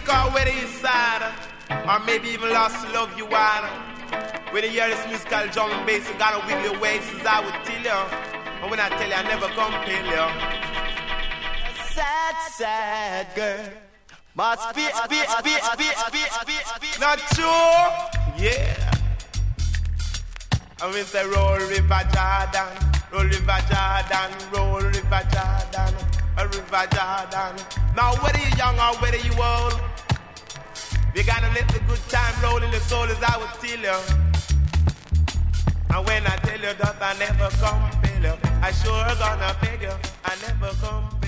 called Where the East Side, or maybe even Lost to Love You Are. When you hear this musical drum and bass, you gotta wiggle your waist, as I would tell you. And when I tell you, I never compel you. Sad, sad girl. Must be. Not true? Yeah. I mean, say, roll River Jordan, roll River Jordan, roll River Jordan, a River Jordan. Now, whether you young or whether you old, we gotta let the good time roll in the soul, as I would tell you. And when I tell you that I never compel you, I sure gonna beg you, I never compel you.